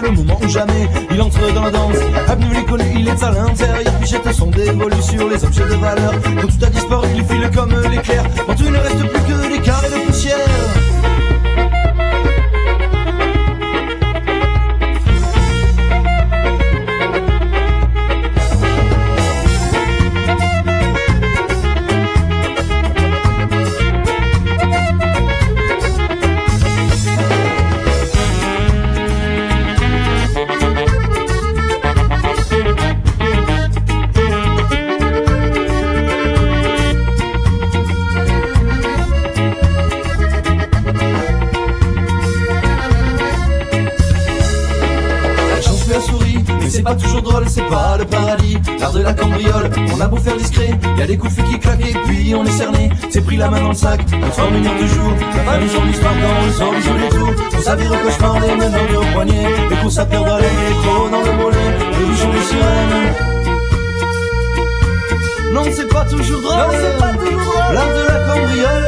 le moment ou jamais. Il entre dans la danse, avenue l'école, il est à l'intérieur. Fichettes sont dévolues sur les objets de valeur. Quand tout a disparu, il file comme l'éclair. Quand il ne reste plus que des carrés de poussière. C'est pas toujours drôle, c'est pas le paradis. L'art de la cambriole, on a beau faire discret, y'a des coups de feu qui claquent et puis on est cerné. C'est pris la main dans le sac, notre réunion de jour. La famille son histoire dans le sang, joue les tours. On s'avire au cauchemar, les menottes au poignet. Les coups ça perd dans les micros, dans le mollet. Le bouchon des sirènes. Non, c'est pas toujours drôle, non, c'est pas toujours drôle. L'art de la cambriole.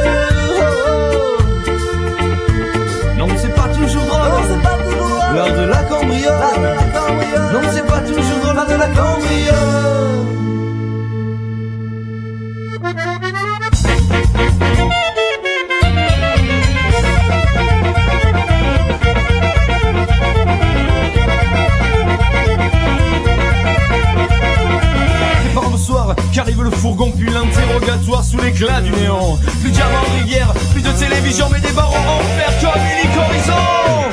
Non, c'est pas toujours drôle, non, c'est pas toujours drôle. L'art de la cambriole. Non, c'est pas toujours drôle, l'art de la cambriole. Prépare le soir, qu'arrive le fourgon, puis l'interrogatoire sous l'éclat du néant. Plus de diamants en rivière, plus de télévision, mais des barreaux en fer comme unique horizon.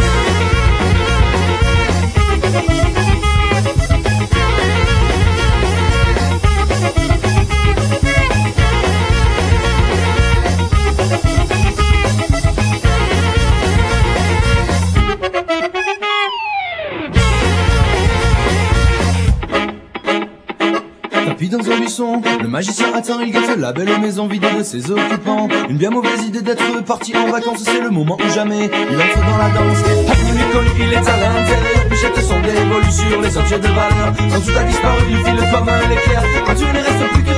Tapis dans un buisson, le magicien attend, il guette la belle maison vide de ses occupants. Une bien mauvaise idée d'être parti en vacances, c'est le moment ou jamais. Il entre dans la danse, avenue l'école, il est à l'intérieur. Fichettes sont dévolues sur les objets de valeur. Quand tout a disparu, il file comme un éclair. Quand il ne reste plus que